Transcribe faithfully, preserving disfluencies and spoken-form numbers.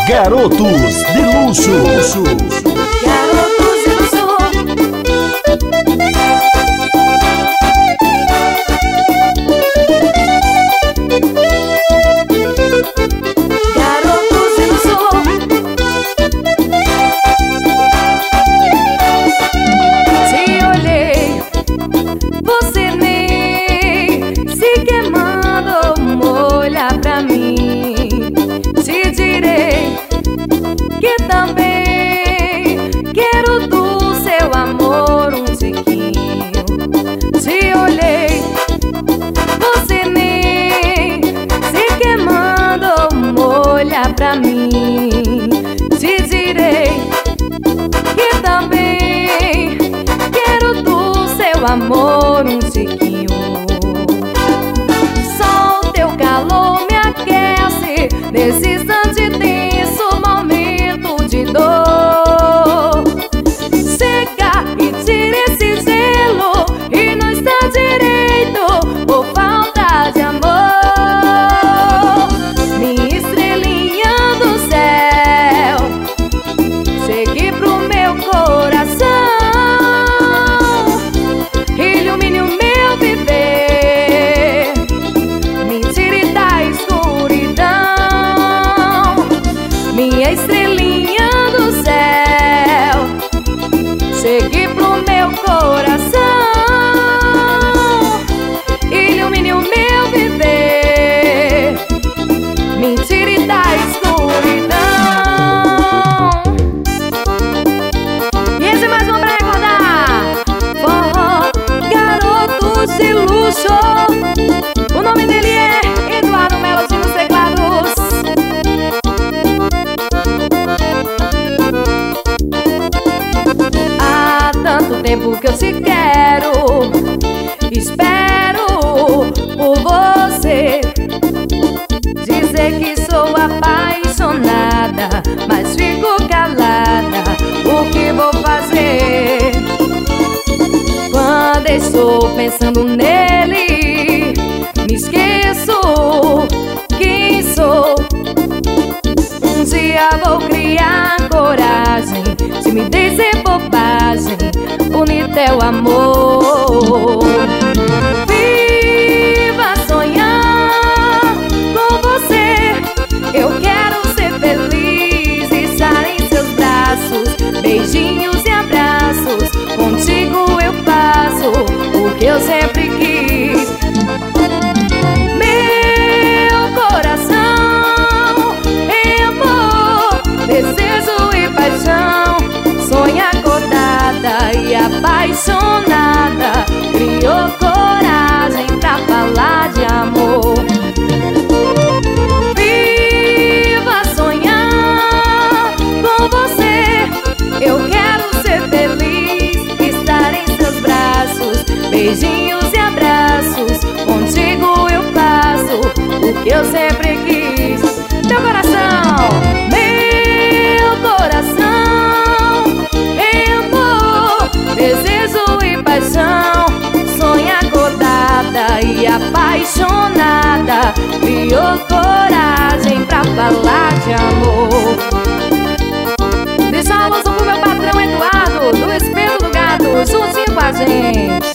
Garotos de Luxo. Garotos de Luxo. Garotos de Luxo. Te olhei, você nem sequer mandou olhar pra mim. Te direi que também quero do seu amor um tiquinho. Te olhei, você nem sequer mandou olhar pra mim. Te direi que também quero do seu amor um tiquinho. Só o teu calor me aquece nesse instante tenso, momento de dor. Chega e tira esse gelo e não está direito por falta de amor. Minha estrelinha do céu, chegue pro meu coração, ilumine o meu viver, me tire da escuridão. Minha estrelinha do céu, chegue pro meu coração, ilumine o meu viver, me tire da escuridão. E esse é mais um pra recordar: forró, Garotos de Luxo. O nome dele é Eduardo Melody nos teclados. Há tanto tempo que eu te quero, espero por você. Dizer que sou apaixonada, mas fico calada. O que vou fazer? Quando estou pensando nele, me esqueço quem sou. Um dia vou criar coragem de me dizer bobagem, unir teu amor. Viva sonhar com você, eu quero ser feliz e estar em seus braços, beijinhos e abraços. Contigo eu faço o que eu sempre quis. Meu coração em amor, desejo e paixão, sonha acordada e apaixonada, criou coragem pra falar de amor. Viva sonhar com você, eu quero ser feliz, estar em seus braços, beijinhos e abraços. Contigo eu faço o que eu sempre quis. Teu coração, meu coração em amor, desejo e paixão, sonha acordada e apaixonada, criou coragem pra falar de amor. Deixa um alôzão pro meu patrão Eduardo, do Espelho do Gato, juntinho com a gente.